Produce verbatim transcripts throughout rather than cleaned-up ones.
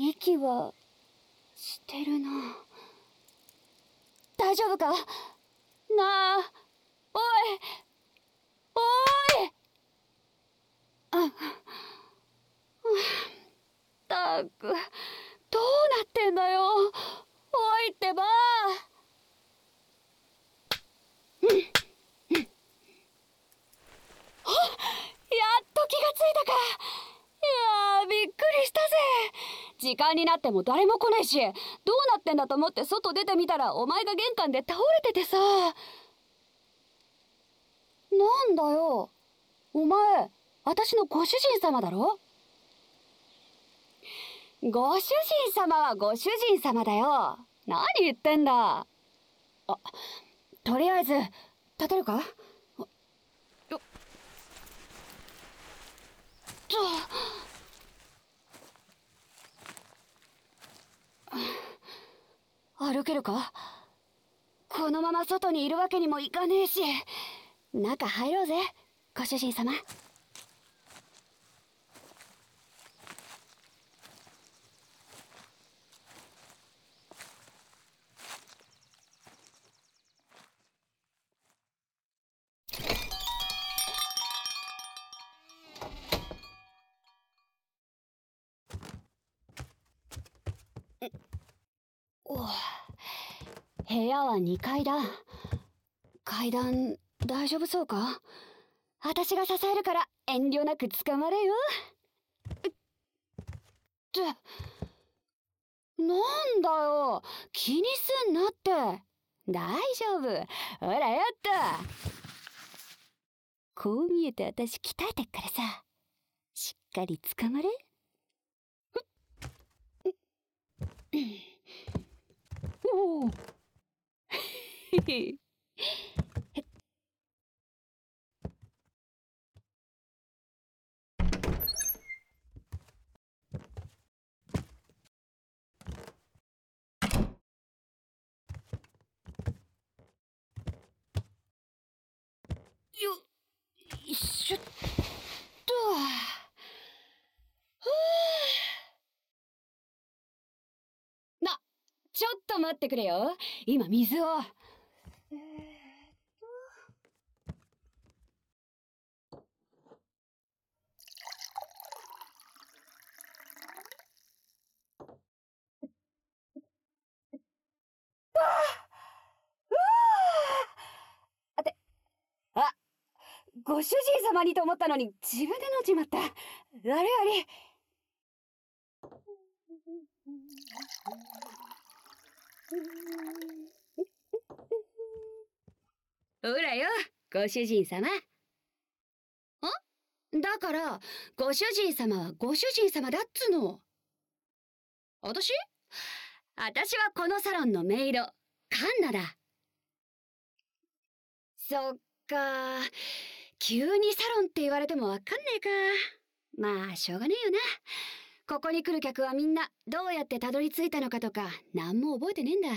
息はしてるな。大丈夫かなあ。おいおい。あったく、どうなってんだよ。おいってば。うんうん、あ、やっと気がついたか。いやー、びっくりしたぜ。時間になっても誰も来ないし、どうなってんだと思って外出てみたら、お前が玄関で倒れててさ。なんだよ、お前私のご主人様だろ。ご主人様はご主人様だよ。何言ってんだ。あ、とりあえず立てるか。よっと。歩けるか。このまま外にいるわけにもいかねえし。中入ろうぜ、ご主人様。おう、部屋はにかいだ。階段大丈夫そうか。私が支えるから遠慮なく捕まれよ。ってなんだよ、気にすんなって。大丈夫、ほらやった。こう見えて私鍛えてっからさ、しっかり捕まれ。おおよいしょっと。な、ちょっと待ってくれよ。今水を。えーっと。あて、あ、ご主人様にと思ったのに自分で飲んじまった。あれあれ。ほらよ、ご主人様。んだから、ご主人様はご主人様だっつの。私私はこのサロンのメイド、カンナだ。そっか、急にサロンって言われてもわかんねえか。まあ、しょうがねえよな。ここに来る客はみんなどうやってたどり着いたのかとか何も覚えてねえんだ。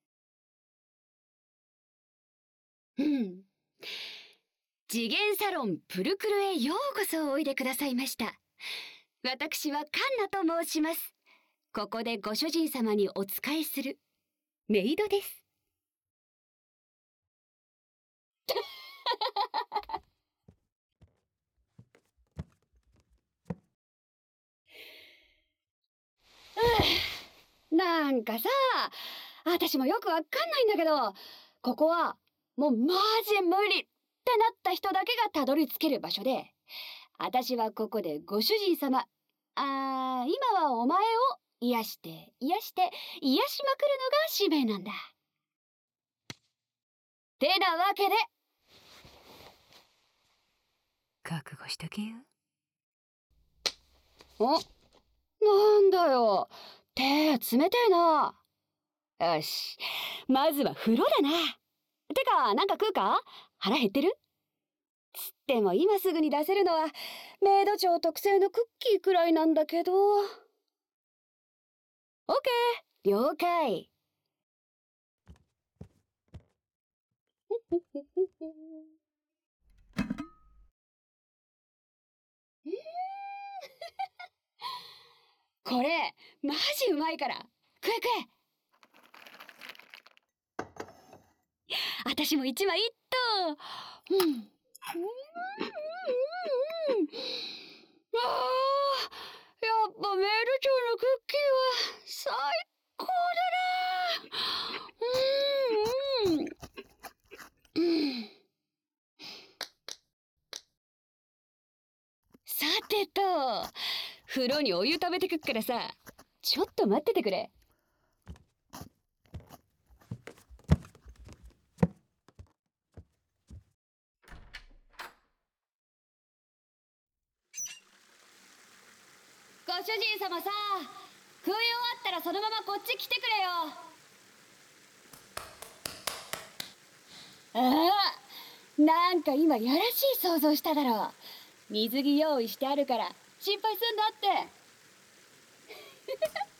うん。次元サロンプルクルへようこそおいでくださいました。私はカンナと申します。ここでご主人様にお仕えするメイドです。なんかさ、私もよくわかんないんだけど、ここはもうマジ無理ってなった人だけがたどり着ける場所で、私はここでご主人様、あー、今はお前を癒して癒して癒しまくるのが使命なんだ。てなわけで、覚悟しとけよ。お、なんだよ、手冷てえな。よし、まずは風呂だな。てか、なんか食うか？腹減ってる？つっても今すぐに出せるのはメイド長特製のクッキーくらいなんだけど。オッケー、了解。 これマジうまいから食え食え。私も一枚いっと。うん。うん。うん。あー、やっぱメイド長のクッキーは最高だな。うん。うん。さてと、風呂にお湯溜めてくっからさ、ちょっと待っててくれ。ご主人様さ、食い終わったらそのままこっち来てくれよ。ああ、なんか今やらしい想像しただろ。水着用意してあるから心配すんなって。